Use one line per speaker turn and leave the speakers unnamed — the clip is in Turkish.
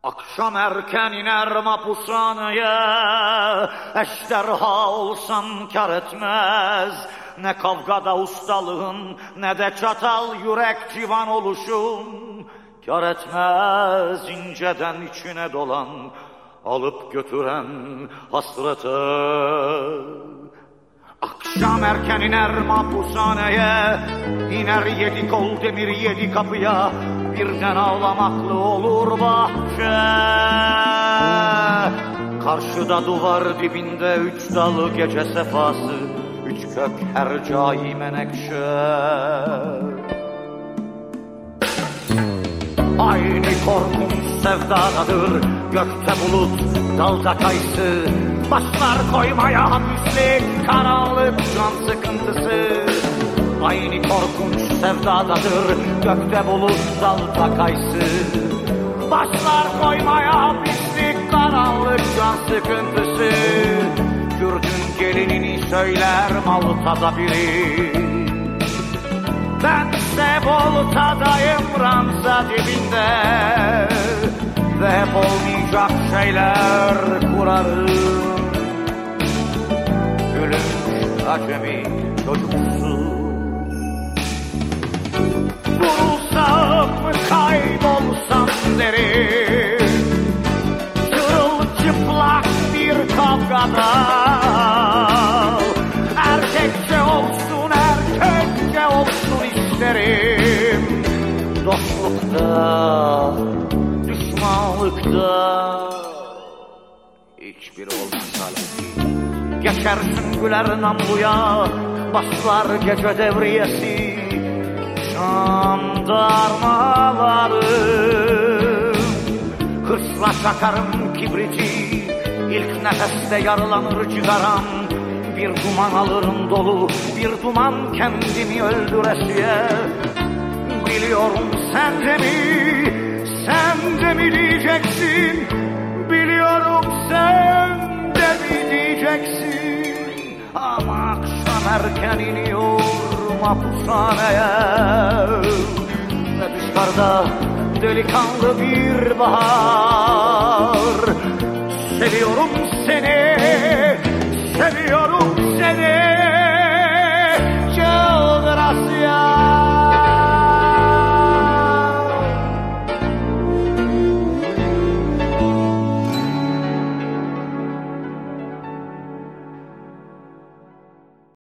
Akşam erken iner mapushaneye, ejderha olsam kar etmez. Ne kavgada ustalığın, ne de çatal yürek civan oluşun kar etmez. İnceden içine dolan, alıp götüren hasrete. Akşam erken iner mapushaneye, iner 7 kol demir 7 kapıya, birden ağlamaklı olur bahçe. Karşıda duvar dibinde 3 dal gece sefası, 3 kök hercai menekşe. Aynı korkunç sevdadadır gökte bulut, dalda kayısı. Başlar koymaya hapuslik, karanlık can sıkıntısı. Aynı korkunç sevdadadır gökte bulut, dalda kayısı. Başlar koymaya hapuslik, karanlık can sıkıntısı. Kürdün gelinini söyler Malta'da biri. Bense Bolta'dayım ranza dibinde, ve hep olmayacak şeyler kurarım. Gülünç acemi çocuksu, vurulsam kaybolsam derim. Çırılçıplak bir kavgada, erkekçe olsun erkekçe olsun isterim. Dostlukta, düşmanlıkta hiçbir olmaz halbuki. Geçersin güler namluya, başlar gece devriyesi. Jandarmalarım, hırsla çakarım kibriti. İlk nefeste yaralanır cigaram. Bir duman alırım dolu, bir duman kendimi öldüresiye. Biliyorum sen de mi diyeceksin? Biliyorum sen de mi diyeceksin? Ama akşam erken iniyor mapushaneye, ve dışarıda delikanlı bir bahar. Seviyorum seni,